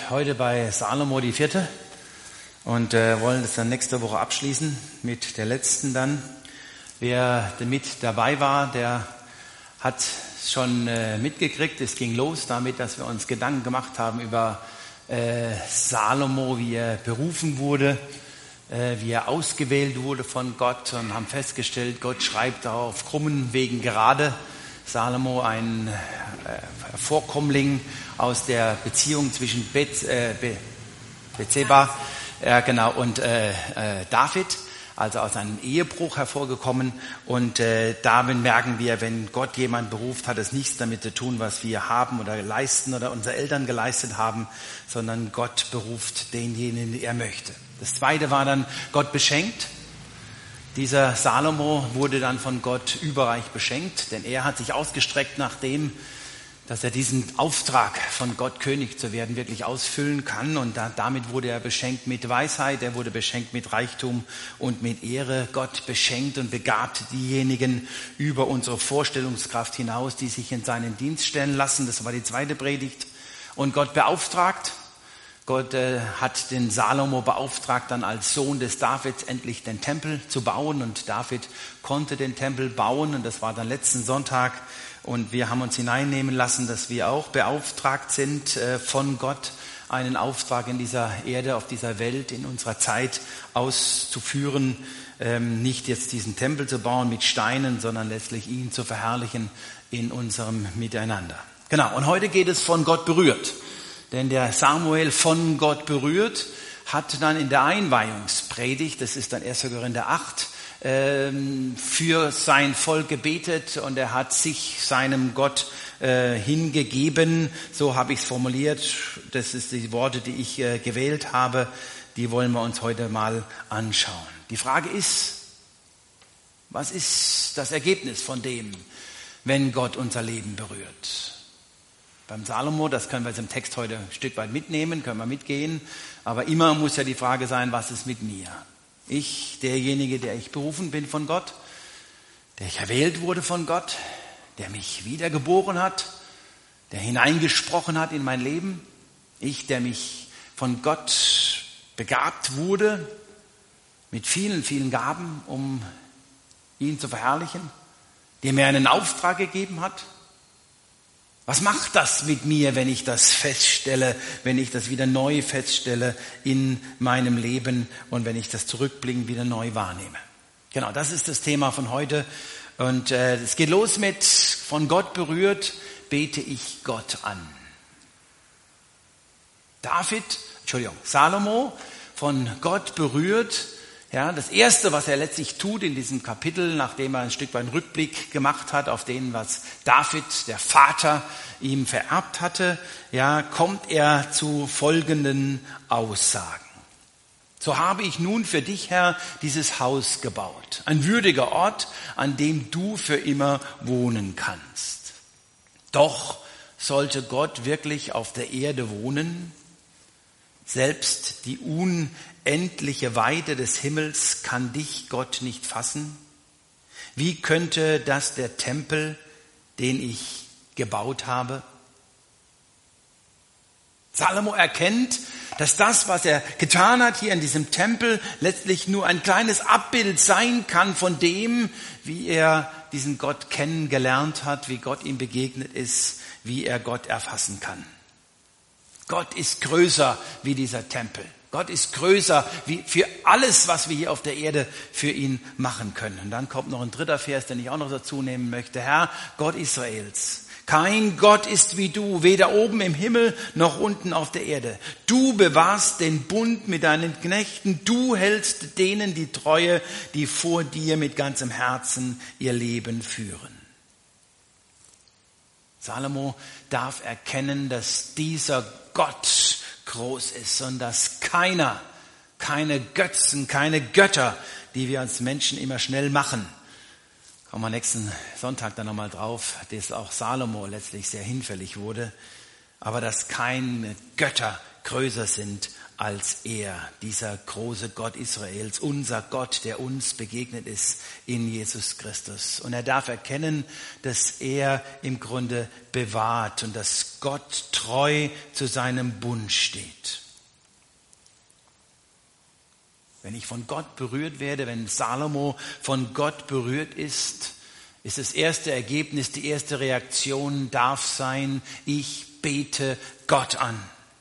heute bei Salomo die 4. und wollen das dann nächste Woche abschließen mit der letzten dann. Wer mit dabei war, der hat schon mitgekriegt. Es ging los damit, dass wir uns Gedanken gemacht haben über Salomo, wie er berufen wurde, wie er ausgewählt wurde von Gott, und haben festgestellt, Gott schreibt auf krummen Wegen gerade. Salomo, ein Vorkommling aus der Beziehung zwischen Bethseba und David, also aus einem Ehebruch hervorgekommen. Und damit merken wir, wenn Gott jemand beruft, hat es nichts damit zu tun, was wir haben oder leisten oder unsere Eltern geleistet haben, sondern Gott beruft denjenigen, den er möchte. Das Zweite war dann Gott beschenkt. Dieser Salomo wurde dann von Gott überreich beschenkt, denn er hat sich ausgestreckt nach dem, dass er diesen Auftrag von Gott, König zu werden, wirklich ausfüllen kann. Und damit wurde er beschenkt mit Weisheit, er wurde beschenkt mit Reichtum und mit Ehre. Gott beschenkt und begabt diejenigen über unsere Vorstellungskraft hinaus, die sich in seinen Dienst stellen lassen. Das war die zweite Predigt. Und Gott beauftragt. Gott hat den Salomo beauftragt, dann als Sohn des Davids endlich den Tempel zu bauen. Und David konnte den Tempel bauen. Und das war dann letzten Sonntag. Und wir haben uns hineinnehmen lassen, dass wir auch beauftragt sind von Gott, einen Auftrag in dieser Erde, auf dieser Welt, in unserer Zeit auszuführen. Nicht jetzt diesen Tempel zu bauen mit Steinen, sondern letztlich ihn zu verherrlichen in unserem Miteinander. Genau, und heute geht es von Gott berührt. Denn der Samuel, von Gott berührt, hat dann in der Einweihungspredigt, das ist dann 1. Korinther 8, für sein Volk gebetet, und er hat sich seinem Gott hingegeben. So habe ich es formuliert. Das sind die Worte, die ich gewählt habe. Die wollen wir uns heute mal anschauen. Die Frage ist, was ist das Ergebnis von dem, wenn Gott unser Leben berührt? Beim Salomo, das können wir jetzt im Text heute ein Stück weit mitnehmen, können wir mitgehen. Aber immer muss ja die Frage sein, was ist mit mir? Ich, derjenige, der ich berufen bin von Gott, der ich erwählt wurde von Gott, der mich wiedergeboren hat, der hineingesprochen hat in mein Leben. Ich, der mich von Gott begabt wurde mit vielen, vielen Gaben, um ihn zu verherrlichen, der mir einen Auftrag gegeben hat. Was macht das mit mir, wenn ich das feststelle, wenn ich das wieder neu feststelle in meinem Leben und wenn ich das zurückblickend wieder neu wahrnehme? Genau, das ist das Thema von heute. Und es geht los mit, von Gott berührt, bete ich Gott an. Salomo, von Gott berührt. Ja, das Erste, was er letztlich tut in diesem Kapitel, nachdem er ein Stück weit einen Rückblick gemacht hat auf den, was David, der Vater, ihm vererbt hatte, ja, kommt er zu folgenden Aussagen. So habe ich nun für dich, Herr, dieses Haus gebaut. Ein würdiger Ort, an dem du für immer wohnen kannst. Doch sollte Gott wirklich auf der Erde wohnen? Selbst die unendliche Weite des Himmels kann dich, Gott, nicht fassen. Wie könnte das der Tempel, den ich gebaut habe? Salomo erkennt, dass das, was er getan hat hier in diesem Tempel, letztlich nur ein kleines Abbild sein kann von dem, wie er diesen Gott kennengelernt hat, wie Gott ihm begegnet ist, wie er Gott erfassen kann. Gott ist größer wie dieser Tempel. Gott ist größer wie für alles, was wir hier auf der Erde für ihn machen können. Und dann kommt noch ein dritter Vers, den ich auch noch dazu nehmen möchte. Herr, Gott Israels, kein Gott ist wie du, weder oben im Himmel noch unten auf der Erde. Du bewahrst den Bund mit deinen Knechten. Du hältst denen die Treue, die vor dir mit ganzem Herzen ihr Leben führen. Salomo darf erkennen, dass dieser Gott groß ist und dass keine Götzen, keine Götter, die wir als Menschen immer schnell machen. Kommen wir nächsten Sonntag dann nochmal drauf, dass auch Salomo letztlich sehr hinfällig wurde. Aber dass keine Götter größer sind als er, dieser große Gott Israels, unser Gott, der uns begegnet ist in Jesus Christus. Und er darf erkennen, dass er im Grunde bewahrt und dass Gott treu zu seinem Bund steht. Wenn ich von Gott berührt werde, wenn Salomo von Gott berührt ist das erste Ergebnis, die erste Reaktion darf sein, ich bete Gott an.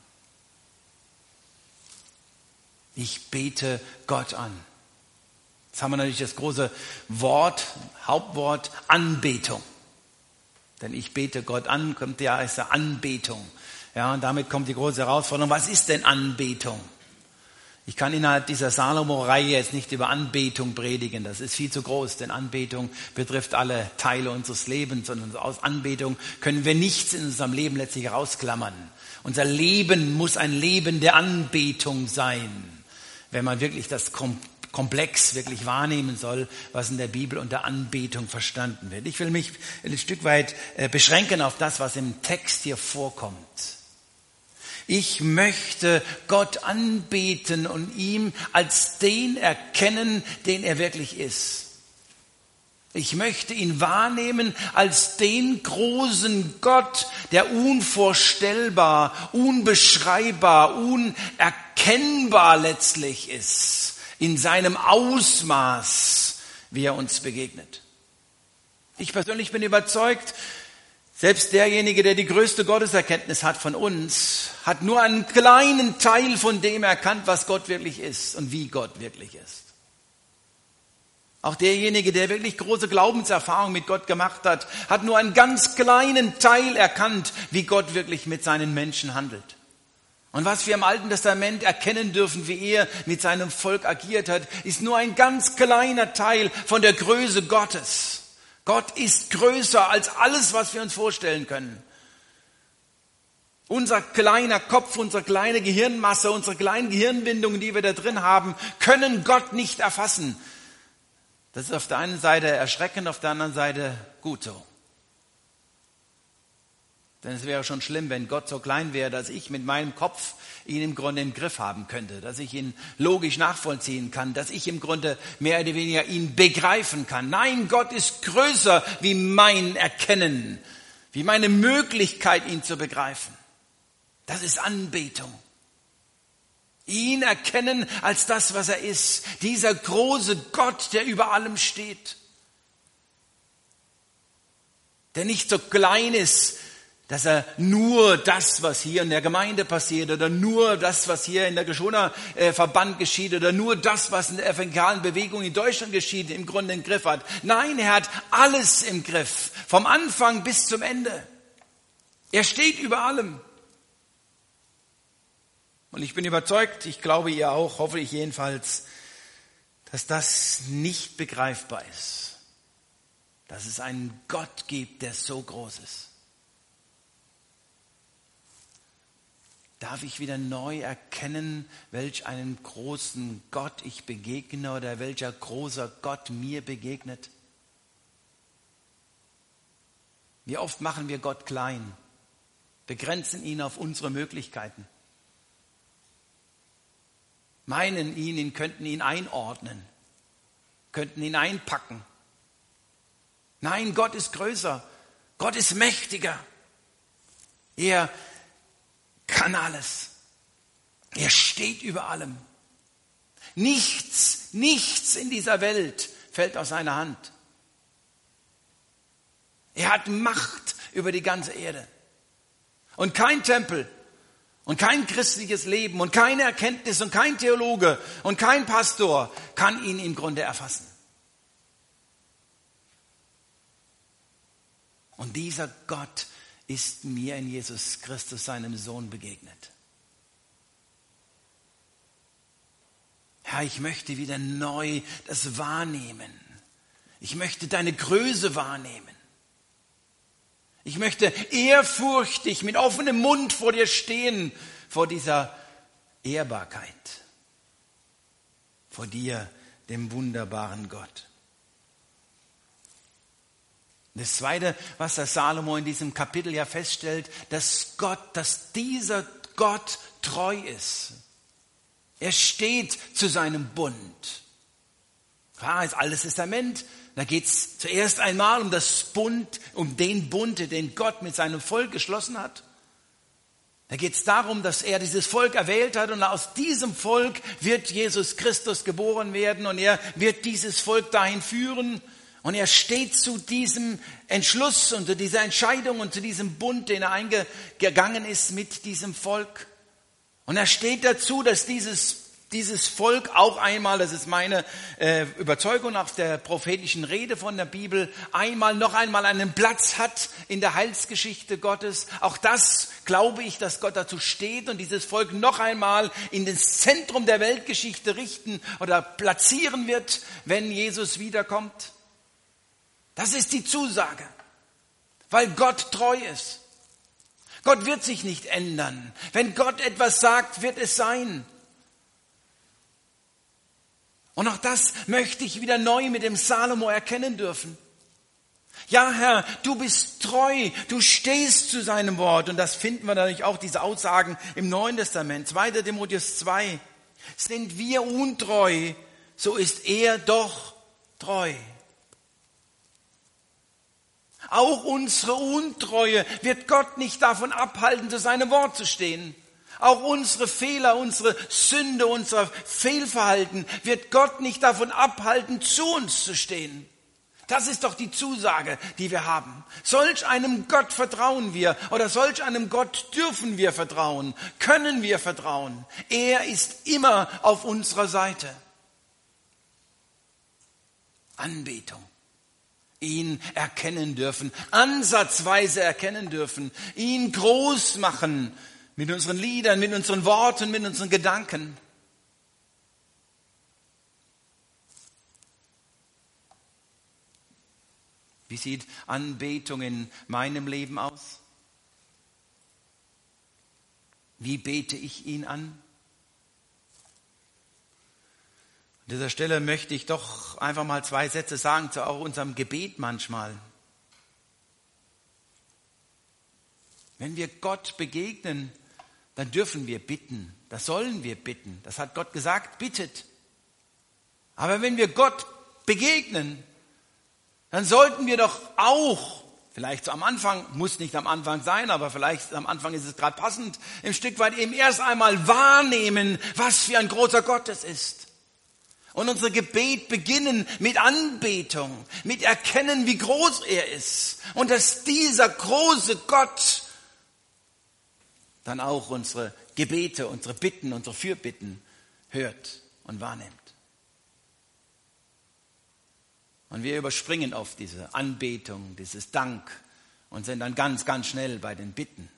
Ich bete Gott an. Jetzt haben wir natürlich das große Wort, Hauptwort, Anbetung. Denn ich bete Gott an, kommt ja als Anbetung. Ja, und damit kommt die große Herausforderung. Was ist denn Anbetung? Ich kann innerhalb dieser Salomo-Reihe jetzt nicht über Anbetung predigen. Das ist viel zu groß, denn Anbetung betrifft alle Teile unseres Lebens. Und aus Anbetung können wir nichts in unserem Leben letztlich herausklammern. Unser Leben muss ein Leben der Anbetung sein, wenn man wirklich das Komplex wirklich wahrnehmen soll, was in der Bibel unter Anbetung verstanden wird. Ich will mich ein Stück weit beschränken auf das, was im Text hier vorkommt. Ich möchte Gott anbeten und ihm als den erkennen, den er wirklich ist. Ich möchte ihn wahrnehmen als den großen Gott, der unvorstellbar, unbeschreibbar, unerkennbar letztlich ist, in seinem Ausmaß, wie er uns begegnet. Ich persönlich bin überzeugt, selbst derjenige, der die größte Gotteserkenntnis hat von uns, hat nur einen kleinen Teil von dem erkannt, was Gott wirklich ist und wie Gott wirklich ist. Auch derjenige, der wirklich große Glaubenserfahrung mit Gott gemacht hat, hat nur einen ganz kleinen Teil erkannt, wie Gott wirklich mit seinen Menschen handelt. Und was wir im Alten Testament erkennen dürfen, wie er mit seinem Volk agiert hat, ist nur ein ganz kleiner Teil von der Größe Gottes. Gott ist größer als alles, was wir uns vorstellen können. Unser kleiner Kopf, unsere kleine Gehirnmasse, unsere kleinen Gehirnbindungen, die wir da drin haben, können Gott nicht erfassen. Das ist auf der einen Seite erschreckend, auf der anderen Seite gut so. Denn es wäre schon schlimm, wenn Gott so klein wäre, dass ich mit meinem Kopf ihn im Grunde im Griff haben könnte, dass ich ihn logisch nachvollziehen kann, dass ich im Grunde mehr oder weniger ihn begreifen kann. Nein, Gott ist größer wie mein Erkennen, wie meine Möglichkeit, ihn zu begreifen. Das ist Anbetung. Ihn erkennen als das, was er ist. Dieser große Gott, der über allem steht. Der nicht so klein ist, dass er nur das, was hier in der Gemeinde passiert oder nur das, was hier in der Geschoner-Verband geschieht oder nur das, was in der evangelikalen Bewegung in Deutschland geschieht, im Grunde im Griff hat. Nein, er hat alles im Griff, vom Anfang bis zum Ende. Er steht über allem. Und ich bin überzeugt, ich glaube ihr auch, hoffe ich jedenfalls, dass das nicht begreifbar ist. Dass es einen Gott gibt, der so groß ist. Darf ich wieder neu erkennen, welch einen großen Gott ich begegne oder welcher großer Gott mir begegnet? Wie oft machen wir Gott klein, begrenzen ihn auf unsere Möglichkeiten, meinen ihn könnten ihn einordnen, könnten ihn einpacken. Nein, Gott ist größer, Gott ist mächtiger. Er kann alles. Er steht über allem. Nichts in dieser Welt fällt aus seiner Hand. Er hat Macht über die ganze Erde. Und kein Tempel und kein christliches Leben und keine Erkenntnis und kein Theologe und kein Pastor kann ihn im Grunde erfassen. Und dieser Gott ist mir in Jesus Christus, seinem Sohn, begegnet. Herr, ich möchte wieder neu das wahrnehmen. Ich möchte deine Größe wahrnehmen. Ich möchte ehrfurchtig mit offenem Mund vor dir stehen, vor dieser Ehrbarkeit, vor dir, dem wunderbaren Gott. Das Zweite, was der Salomo in diesem Kapitel ja feststellt, dass dieser Gott treu ist. Er steht zu seinem Bund. Klar ist Altes Testament, da geht es zuerst einmal um den Bund, den Gott mit seinem Volk geschlossen hat. Da geht es darum, dass er dieses Volk erwählt hat und aus diesem Volk wird Jesus Christus geboren werden und er wird dieses Volk dahin führen. Und er steht zu diesem Entschluss und zu dieser Entscheidung und zu diesem Bund, den er eingegangen ist mit diesem Volk. Und er steht dazu, dass dieses Volk auch einmal, das ist meine Überzeugung nach der prophetischen Rede von der Bibel, noch einmal einen Platz hat in der Heilsgeschichte Gottes. Auch das glaube ich, dass Gott dazu steht und dieses Volk noch einmal in das Zentrum der Weltgeschichte richten oder platzieren wird, wenn Jesus wiederkommt. Das ist die Zusage, weil Gott treu ist. Gott wird sich nicht ändern. Wenn Gott etwas sagt, wird es sein. Und auch das möchte ich wieder neu mit dem Salomo erkennen dürfen. Ja, Herr, du bist treu, du stehst zu seinem Wort. Und das finden wir natürlich auch, diese Aussagen im Neuen Testament. 2. Timotheus 2. Sind wir untreu, so ist er doch treu. Auch unsere Untreue wird Gott nicht davon abhalten, zu seinem Wort zu stehen. Auch unsere Fehler, unsere Sünde, unser Fehlverhalten wird Gott nicht davon abhalten, zu uns zu stehen. Das ist doch die Zusage, die wir haben. Solch einem Gott vertrauen wir oder solch einem Gott dürfen wir vertrauen, können wir vertrauen. Er ist immer auf unserer Seite. Anbetung. Ihn erkennen dürfen, ansatzweise erkennen dürfen, ihn groß machen mit unseren Liedern, mit unseren Worten, mit unseren Gedanken. Wie sieht Anbetung in meinem Leben aus? Wie bete ich ihn an? An dieser Stelle möchte ich doch einfach mal 2 Sätze sagen zu auch unserem Gebet manchmal. Wenn wir Gott begegnen, dann dürfen wir bitten. Das sollen wir bitten. Das hat Gott gesagt, bittet. Aber wenn wir Gott begegnen, dann sollten wir doch auch, vielleicht so am Anfang, muss nicht am Anfang sein, aber vielleicht am Anfang ist es gerade passend, ein Stück weit eben erst einmal wahrnehmen, was für ein großer Gott es ist. Und unser Gebet beginnen mit Anbetung, mit Erkennen, wie groß er ist. Und dass dieser große Gott dann auch unsere Gebete, unsere Bitten, unsere Fürbitten hört und wahrnimmt. Und wir überspringen oft diese Anbetung, dieses Dank und sind dann ganz, ganz schnell bei den Bitten.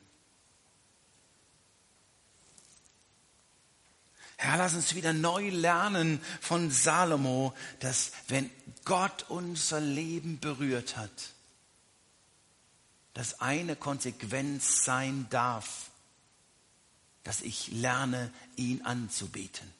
Herr, lass uns wieder neu lernen von Salomo, dass wenn Gott unser Leben berührt hat, dass eine Konsequenz sein darf, dass ich lerne, ihn anzubeten,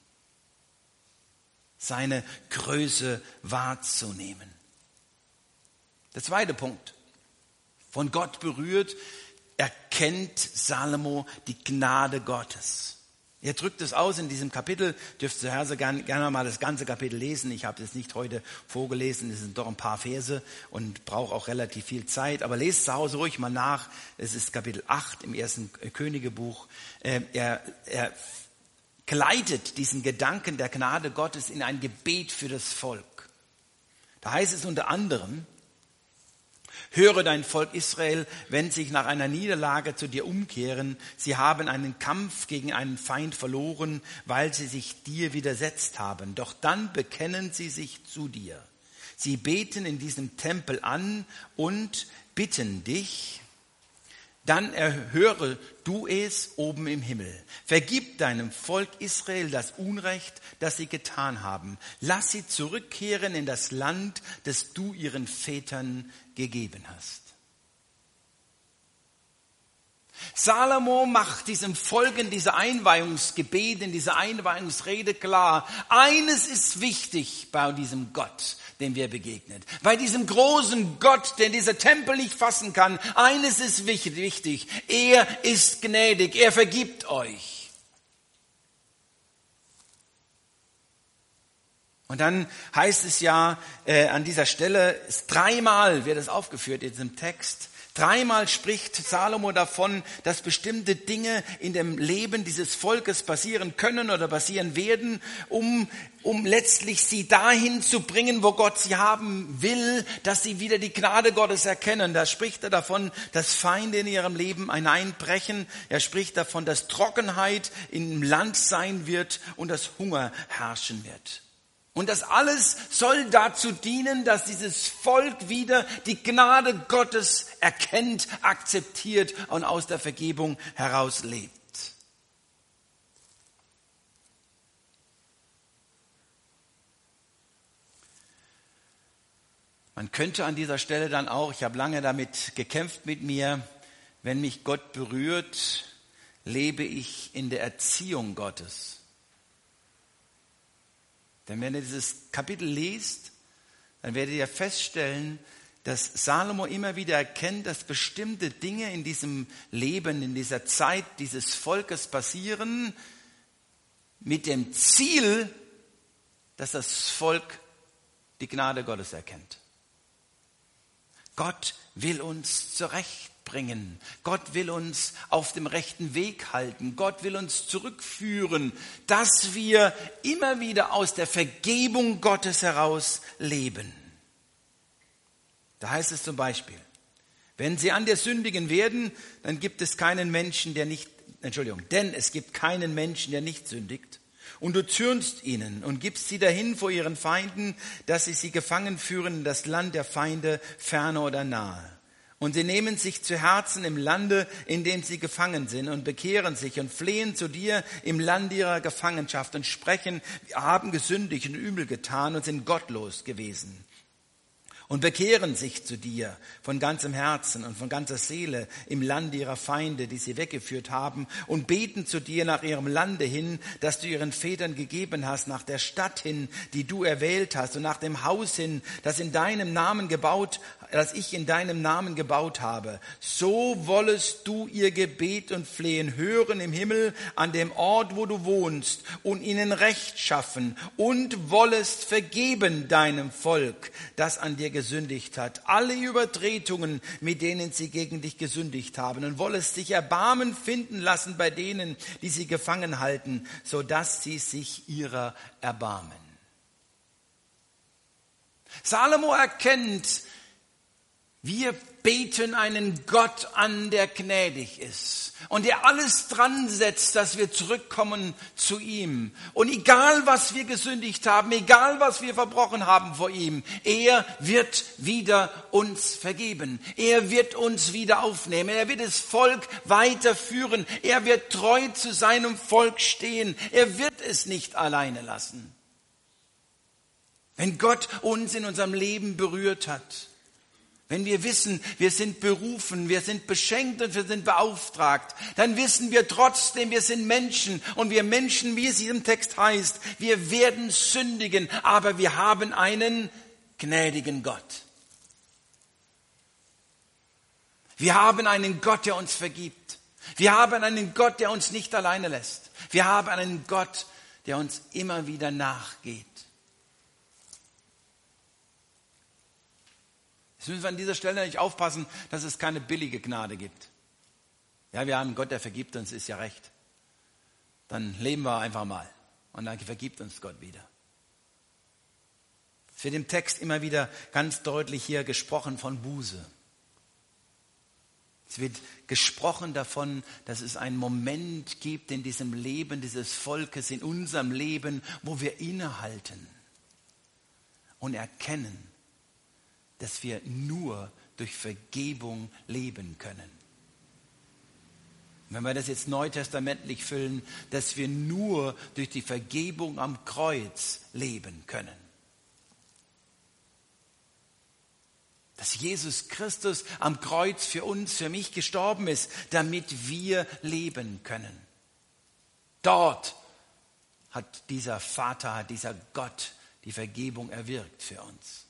seine Größe wahrzunehmen. Der zweite Punkt, von Gott berührt, erkennt Salomo die Gnade Gottes. Er drückt es aus in diesem Kapitel, dürft ihr also gerne mal das ganze Kapitel lesen. Ich habe es nicht heute vorgelesen, es sind doch ein paar Verse und brauche auch relativ viel Zeit. Aber lest zu Hause ruhig mal nach, es ist Kapitel 8 im 1. Königebuch. Er gleitet diesen Gedanken der Gnade Gottes in ein Gebet für das Volk. Da heißt es unter anderem, höre dein Volk Israel, wenn sich nach einer Niederlage zu dir umkehren. Sie haben einen Kampf gegen einen Feind verloren, weil sie sich dir widersetzt haben. Doch dann bekennen sie sich zu dir. Sie beten in diesem Tempel an und bitten dich, dann erhöre du es oben im Himmel. Vergib deinem Volk Israel das Unrecht, das sie getan haben. Lass sie zurückkehren in das Land, das du ihren Vätern gegeben hast. Salomo macht diesem Volk in dieser Einweihungsgebet, in dieser Einweihungsrede klar, eines ist wichtig bei diesem Gott, dem wir begegnen. Bei diesem großen Gott, den dieser Tempel nicht fassen kann, eines ist wichtig, er ist gnädig, er vergibt euch. Und dann heißt es ja an dieser Stelle, dreimal wird es aufgeführt in diesem Text, dreimal spricht Salomo davon, dass bestimmte Dinge in dem Leben dieses Volkes passieren können oder passieren werden, um letztlich sie dahin zu bringen, wo Gott sie haben will, dass sie wieder die Gnade Gottes erkennen. Da spricht er davon, dass Feinde in ihrem Leben hineinbrechen. Er spricht davon, dass Trockenheit im Land sein wird und dass Hunger herrschen wird. Und das alles soll dazu dienen, dass dieses Volk wieder die Gnade Gottes erkennt, akzeptiert und aus der Vergebung heraus lebt. Man könnte an dieser Stelle dann auch, ich habe lange damit gekämpft mit mir, wenn mich Gott berührt, lebe ich in der Erziehung Gottes. Denn wenn ihr dieses Kapitel liest, dann werdet ihr feststellen, dass Salomo immer wieder erkennt, dass bestimmte Dinge in diesem Leben, in dieser Zeit dieses Volkes passieren, mit dem Ziel, dass das Volk die Gnade Gottes erkennt. Gott will uns zurechtbringen. Gott will uns auf dem rechten Weg halten. Gott will uns zurückführen, dass wir immer wieder aus der Vergebung Gottes heraus leben. Da heißt es zum Beispiel, wenn sie an dir sündigen werden, dann gibt es keinen Menschen, denn es gibt keinen Menschen, der nicht sündigt. Und du zürnst ihnen und gibst sie dahin vor ihren Feinden, dass sie gefangen führen in das Land der Feinde, ferne oder nahe. Und sie nehmen sich zu Herzen im Lande, in dem sie gefangen sind, und bekehren sich und flehen zu dir im Land ihrer Gefangenschaft und sprechen, wir haben gesündigt und übel getan und sind gottlos gewesen. Und bekehren sich zu dir von ganzem Herzen und von ganzer Seele im Lande ihrer Feinde, die sie weggeführt haben, und beten zu dir nach ihrem Lande hin, das du ihren Vätern gegeben hast, nach der Stadt hin, die du erwählt hast, und nach dem Haus hin, das ich in deinem Namen gebaut habe. So wollest du ihr Gebet und Flehen hören im Himmel an dem Ort, wo du wohnst, und ihnen Recht schaffen, und wollest vergeben deinem Volk, das an dir gesündigt hat, alle Übertretungen, mit denen sie gegen dich gesündigt haben, und wollest dich Erbarmen finden lassen bei denen, die sie gefangen halten, sodass sie sich ihrer erbarmen. Salomo erkennt, wir beten einen Gott an, der gnädig ist und der alles dran setzt, dass wir zurückkommen zu ihm. Und egal, was wir gesündigt haben, egal, was wir verbrochen haben vor ihm, er wird wieder uns vergeben. Er wird uns wieder aufnehmen. Er wird das Volk weiterführen. Er wird treu zu seinem Volk stehen. Er wird es nicht alleine lassen. Wenn Gott uns in unserem Leben berührt hat, wenn wir wissen, wir sind berufen, wir sind beschenkt und wir sind beauftragt, dann wissen wir trotzdem, wir sind Menschen, und wir Menschen, wie es im Text heißt, wir werden sündigen, aber wir haben einen gnädigen Gott. Wir haben einen Gott, der uns vergibt. Wir haben einen Gott, der uns nicht alleine lässt. Wir haben einen Gott, der uns immer wieder nachgeht. Jetzt müssen wir an dieser Stelle nicht aufpassen, dass es keine billige Gnade gibt. Ja, wir haben einen Gott, der vergibt uns, ist ja recht. Dann leben wir einfach mal und dann vergibt uns Gott wieder. Es wird im Text immer wieder ganz deutlich hier gesprochen von Buße. Es wird gesprochen davon, dass es einen Moment gibt in diesem Leben dieses Volkes, in unserem Leben, wo wir innehalten und erkennen, dass wir nur durch Vergebung leben können. Wenn wir das jetzt neutestamentlich füllen, dass wir nur durch die Vergebung am Kreuz leben können. Dass Jesus Christus am Kreuz für uns, für mich gestorben ist, damit wir leben können. Dort hat dieser Vater, hat dieser Gott die Vergebung erwirkt für uns.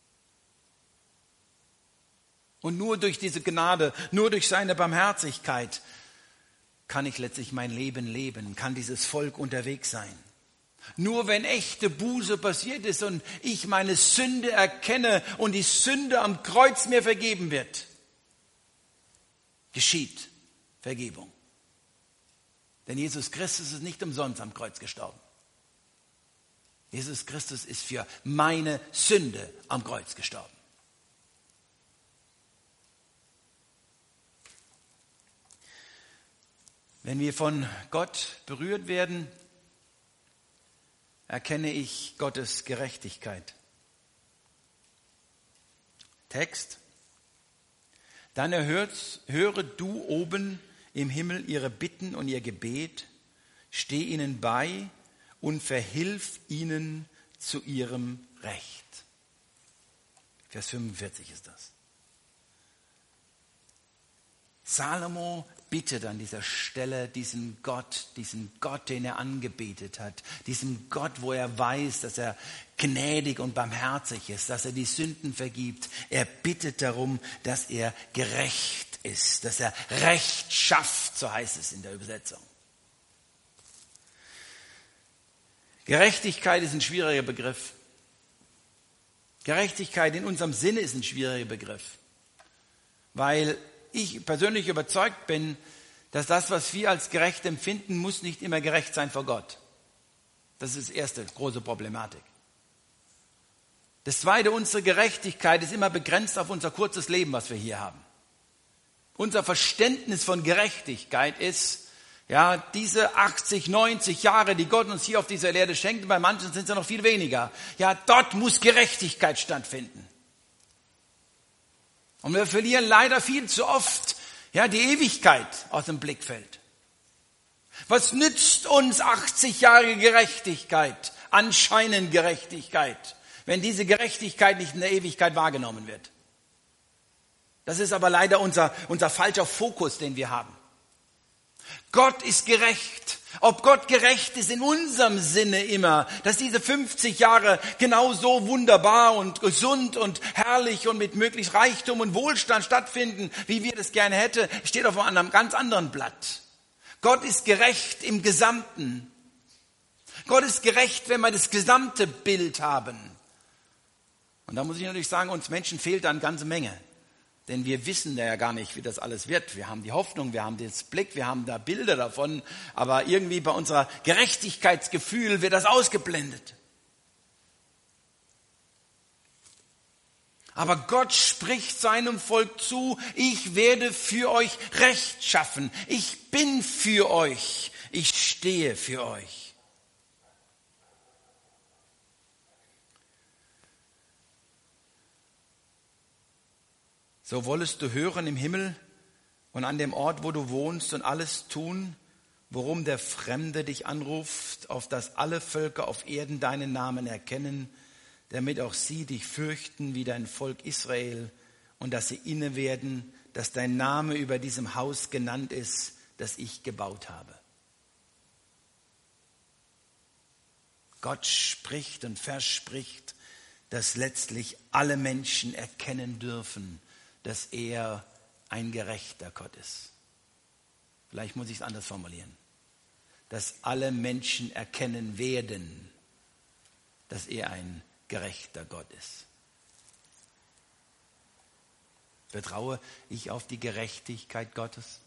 Und nur durch diese Gnade, nur durch seine Barmherzigkeit kann ich letztlich mein Leben leben, kann dieses Volk unterwegs sein. Nur wenn echte Buße passiert ist und ich meine Sünde erkenne und die Sünde am Kreuz mir vergeben wird, geschieht Vergebung. Denn Jesus Christus ist nicht umsonst am Kreuz gestorben. Jesus Christus ist für meine Sünde am Kreuz gestorben. Wenn wir von Gott berührt werden, erkenne ich Gottes Gerechtigkeit. Text. Dann höre du oben im Himmel ihre Bitten und ihr Gebet, steh ihnen bei und verhilf ihnen zu ihrem Recht. Vers 45 ist das. Salomo bittet an dieser Stelle diesen Gott, den er angebetet hat, diesen Gott, wo er weiß, dass er gnädig und barmherzig ist, dass er die Sünden vergibt. Er bittet darum, dass er gerecht ist, dass er Recht schafft, so heißt es in der Übersetzung. Gerechtigkeit ist ein schwieriger Begriff. Gerechtigkeit in unserem Sinne ist ein schwieriger Begriff, weil ich persönlich überzeugt bin, dass das, was wir als gerecht empfinden, muss nicht immer gerecht sein vor Gott. Das ist die erste große Problematik. Das zweite, unsere Gerechtigkeit ist immer begrenzt auf unser kurzes Leben, was wir hier haben. Unser Verständnis von Gerechtigkeit ist, ja, diese 80, 90 Jahre, die Gott uns hier auf dieser Erde schenkt, und bei manchen sind es ja noch viel weniger. Ja, dort muss Gerechtigkeit stattfinden. Und wir verlieren leider viel zu oft, ja, die Ewigkeit aus dem Blickfeld. Was nützt uns 80 Jahre Gerechtigkeit, anscheinend Gerechtigkeit, wenn diese Gerechtigkeit nicht in der Ewigkeit wahrgenommen wird? Das ist aber leider unser falscher Fokus, den wir haben. Gott ist gerecht. Ob Gott gerecht ist in unserem Sinne immer, dass diese 50 Jahre genauso wunderbar und gesund und herrlich und mit möglichst Reichtum und Wohlstand stattfinden, wie wir das gerne hätten, steht auf einem ganz anderen Blatt. Gott ist gerecht im Gesamten. Gott ist gerecht, wenn wir das gesamte Bild haben. Und da muss ich natürlich sagen, uns Menschen fehlt da eine ganze Menge. Denn wir wissen ja gar nicht, wie das alles wird. Wir haben die Hoffnung, wir haben den Blick, wir haben da Bilder davon. Aber irgendwie bei unserer Gerechtigkeitsgefühl wird das ausgeblendet. Aber Gott spricht seinem Volk zu, ich werde für euch Recht schaffen. Ich bin für euch. Ich stehe für euch. So wollest du hören im Himmel und an dem Ort, wo du wohnst, und alles tun, worum der Fremde dich anruft, auf dass alle Völker auf Erden deinen Namen erkennen, damit auch sie dich fürchten wie dein Volk Israel und dass sie inne werden, dass dein Name über diesem Haus genannt ist, das ich gebaut habe. Gott spricht und verspricht, dass letztlich alle Menschen erkennen dürfen, dass er ein gerechter Gott ist. Vielleicht muss ich es anders formulieren. Dass alle Menschen erkennen werden, dass er ein gerechter Gott ist. Vertraue ich auf die Gerechtigkeit Gottes?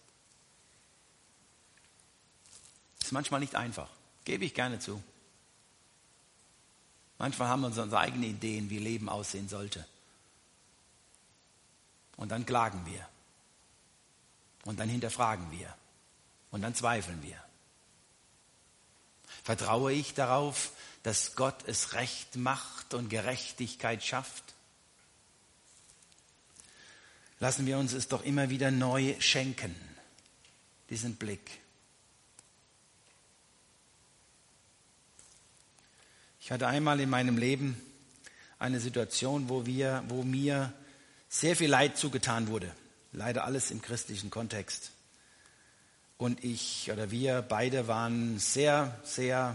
Ist manchmal nicht einfach, gebe ich gerne zu. Manchmal haben wir unsere eigenen Ideen, wie Leben aussehen sollte. Und dann klagen wir. Und dann hinterfragen wir. Und dann zweifeln wir. Vertraue ich darauf, dass Gott es recht macht und Gerechtigkeit schafft? Lassen wir uns es doch immer wieder neu schenken, diesen Blick. Ich hatte einmal in meinem Leben eine Situation, wo mir sehr viel Leid zugetan wurde. Leider alles im christlichen Kontext. Und wir beide waren sehr, sehr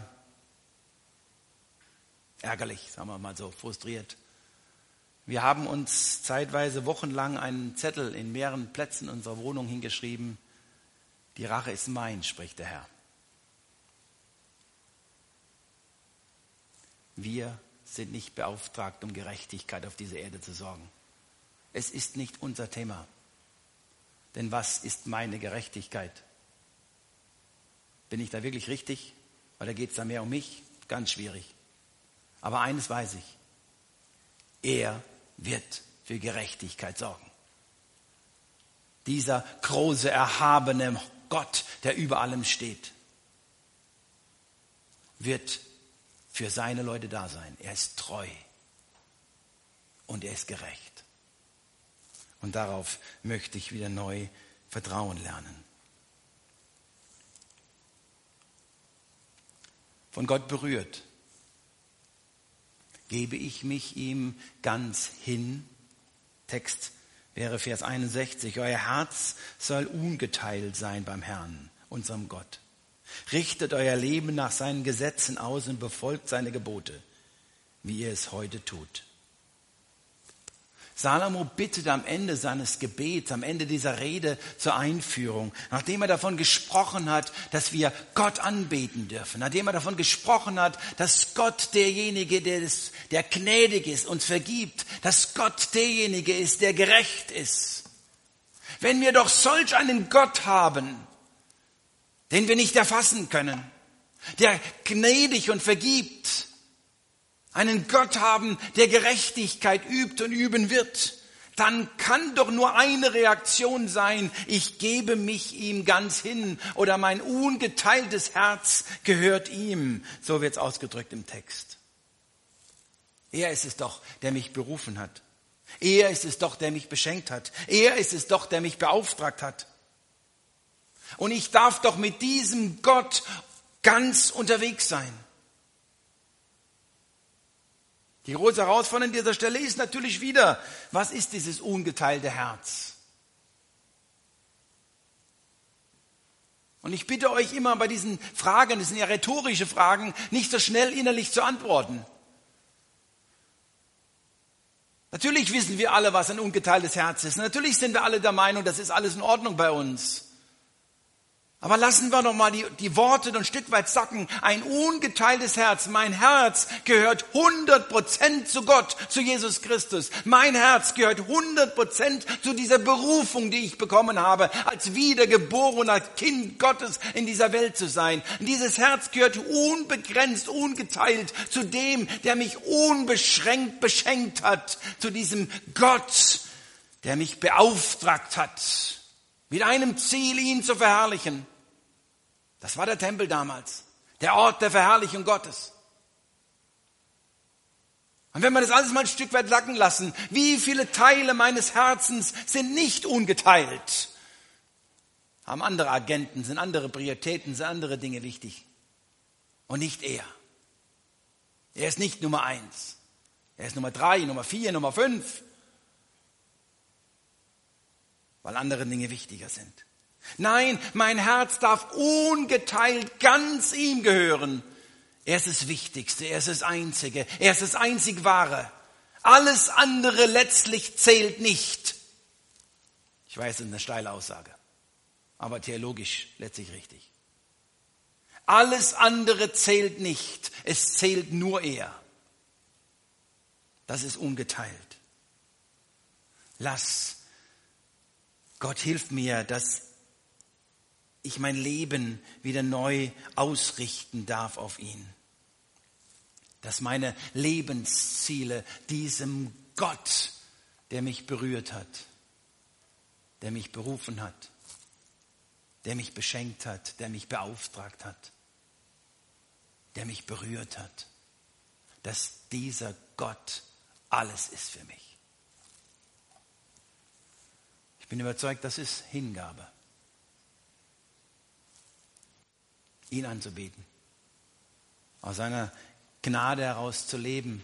ärgerlich, sagen wir mal so, frustriert. Wir haben uns zeitweise wochenlang einen Zettel in mehreren Plätzen unserer Wohnung hingeschrieben. Die Rache ist mein, spricht der Herr. wir sind nicht beauftragt, um Gerechtigkeit auf dieser Erde zu sorgen. Es ist nicht unser Thema. Denn was ist meine Gerechtigkeit? Bin ich da wirklich richtig? Oder geht es da mehr um mich? Ganz schwierig. Aber eines weiß ich. Er wird für Gerechtigkeit sorgen. Dieser große, erhabene Gott, der über allem steht, wird für seine Leute da sein. Er ist treu und er ist gerecht. Und darauf möchte ich wieder neu vertrauen lernen. Von Gott berührt, gebe ich mich ihm ganz hin. Text wäre Vers 61. Euer Herz soll ungeteilt sein beim Herrn, unserem Gott. Richtet euer Leben nach seinen Gesetzen aus und befolgt seine Gebote, wie ihr es heute tut. Salomo bittet am Ende seines Gebets, am Ende dieser Rede zur Einführung, nachdem er davon gesprochen hat, dass wir Gott anbeten dürfen, nachdem er davon gesprochen hat, dass Gott derjenige, der gnädig ist, uns vergibt, dass Gott derjenige ist, der gerecht ist. Wenn wir doch solch einen Gott haben, den wir nicht erfassen können, der gnädig und vergibt, einen Gott haben, der Gerechtigkeit übt und üben wird, dann kann doch nur eine Reaktion sein, ich gebe mich ihm ganz hin oder mein ungeteiltes Herz gehört ihm. So wird es ausgedrückt im Text. Er ist es doch, der mich berufen hat. Er ist es doch, der mich beschenkt hat. Er ist es doch, der mich beauftragt hat. Und ich darf doch mit diesem Gott ganz unterwegs sein. Die große Herausforderung an dieser Stelle ist natürlich wieder, was ist dieses ungeteilte Herz? Und ich bitte euch immer bei diesen Fragen, das sind ja rhetorische Fragen, nicht so schnell innerlich zu antworten. Natürlich wissen wir alle, was ein ungeteiltes Herz ist. Natürlich sind wir alle der Meinung, das ist alles in Ordnung bei uns. Aber lassen wir doch mal die Worte ein Stück weit sacken. Ein ungeteiltes Herz. Mein Herz gehört 100% zu Gott, zu Jesus Christus. Mein Herz gehört 100% zu dieser Berufung, die ich bekommen habe, als wiedergeborener Kind Gottes in dieser Welt zu sein. Und dieses Herz gehört unbegrenzt, ungeteilt zu dem, der mich unbeschränkt beschenkt hat, zu diesem Gott, der mich beauftragt hat, mit einem Ziel, ihn zu verherrlichen. Das war der Tempel damals, der Ort der Verherrlichung Gottes. Und wenn wir das alles mal ein Stück weit sacken lassen, wie viele Teile meines Herzens sind nicht ungeteilt? Haben andere Agenten, sind andere Prioritäten, sind andere Dinge wichtig. Und nicht er. Er ist nicht Nummer 1. Er ist Nummer 3, Nummer 4, Nummer 5. Weil andere Dinge wichtiger sind. Nein, mein Herz darf ungeteilt ganz ihm gehören. Er ist das Wichtigste, er ist das Einzige, er ist das einzig Wahre. Alles andere letztlich zählt nicht. Ich weiß, das ist eine steile Aussage, aber theologisch letztlich richtig. Alles andere zählt nicht, es zählt nur er. Das ist ungeteilt. Gott hilft mir, dass ich mein Leben wieder neu ausrichten darf auf ihn. Dass meine Lebensziele diesem Gott, der mich berührt hat, der mich berufen hat, der mich beschenkt hat, der mich beauftragt hat, der mich berührt hat, dass dieser Gott alles ist für mich. Ich bin überzeugt, das ist Hingabe. Ihn anzubeten, aus seiner Gnade heraus zu leben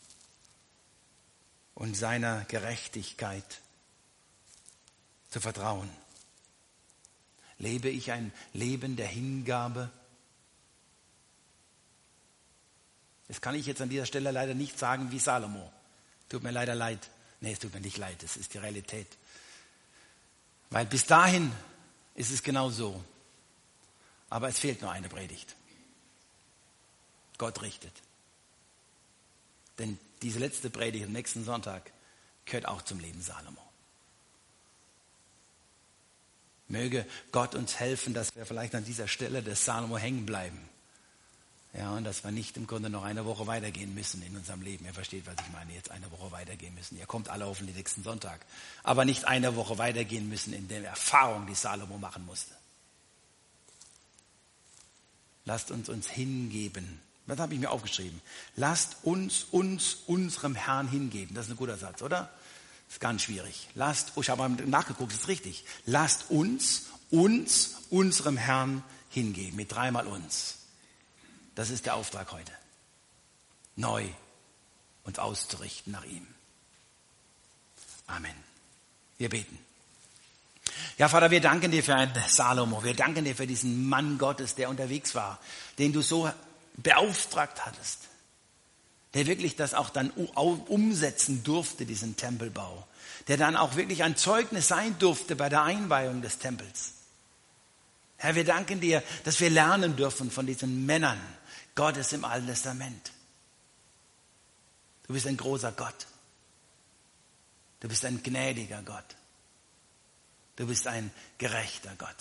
und seiner Gerechtigkeit zu vertrauen. Lebe ich ein Leben der Hingabe? Das kann ich jetzt an dieser Stelle leider nicht sagen wie Salomo. Tut mir leider leid. Nee, es tut mir nicht leid, es ist die Realität. Weil bis dahin ist es genau so. Aber es fehlt nur eine Predigt. Gott richtet. Denn diese letzte Predigt am nächsten Sonntag gehört auch zum Leben Salomo. Möge Gott uns helfen, dass wir vielleicht an dieser Stelle des Salomo hängen bleiben. Ja, und dass wir nicht im Grunde noch eine Woche weitergehen müssen in unserem Leben. Ihr versteht, was ich meine, jetzt eine Woche weitergehen müssen. Ihr kommt alle auf den nächsten Sonntag. Aber nicht eine Woche weitergehen müssen in der Erfahrung, die Salomo machen musste. Lasst uns hingeben. Das habe ich mir aufgeschrieben. Lasst uns unserem Herrn hingeben. Das ist ein guter Satz, oder? Das ist ganz schwierig. Ich habe mal nachgeguckt, das ist richtig. Lasst uns unserem Herrn hingeben. Mit dreimal uns. Das ist der Auftrag heute. Neu uns auszurichten nach ihm. Amen. Wir beten. Ja, Vater, wir danken dir für einen Salomo. Wir danken dir für diesen Mann Gottes, der unterwegs war, den du so beauftragt hattest, der wirklich das auch dann umsetzen durfte, diesen Tempelbau, der dann auch wirklich ein Zeugnis sein durfte bei der Einweihung des Tempels. Herr, wir danken dir, dass wir lernen dürfen von diesen Männern Gottes im Alten Testament. Du bist ein großer Gott. Du bist ein gnädiger Gott. Du bist ein gerechter Gott.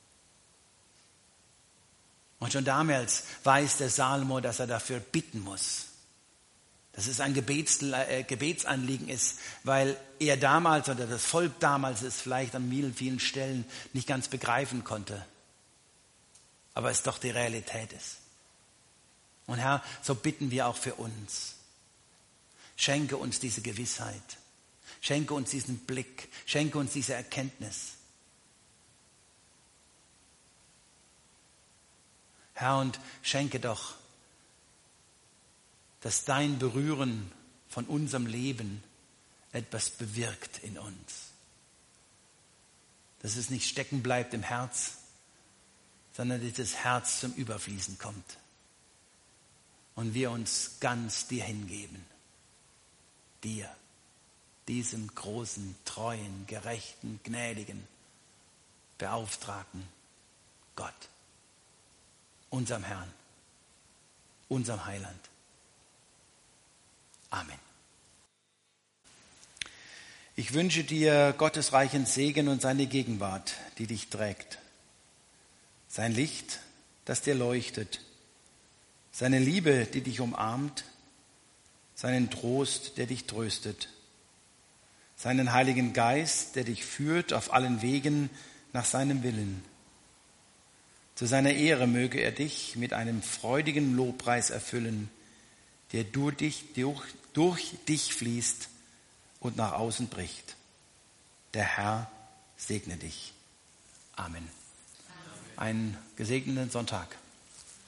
Und schon damals weiß der Salomo, dass er dafür bitten muss. Dass es ein Gebetsanliegen ist, weil er damals oder das Volk damals es vielleicht an vielen Stellen nicht ganz begreifen konnte. Aber es doch die Realität ist. Und Herr, so bitten wir auch für uns. Schenke uns diese Gewissheit. Schenke uns diesen Blick. Schenke uns diese Erkenntnis. Herr, und schenke doch, dass dein Berühren von unserem Leben etwas bewirkt in uns. Dass es nicht stecken bleibt im Herz, sondern dieses Herz zum Überfließen kommt. Und wir uns ganz dir hingeben. Dir, diesem großen, treuen, gerechten, gnädigen, beauftragten Gott. Unserem Herrn, unserem Heiland. Amen. Ich wünsche dir Gottes reichen Segen und seine Gegenwart, die dich trägt. Sein Licht, das dir leuchtet. Seine Liebe, die dich umarmt. Seinen Trost, der dich tröstet. Seinen Heiligen Geist, der dich führt auf allen Wegen nach seinem Willen. Zu seiner Ehre möge er dich mit einem freudigen Lobpreis erfüllen, der durch dich fließt und nach außen bricht. Der Herr segne dich. Amen. Einen gesegneten Sonntag.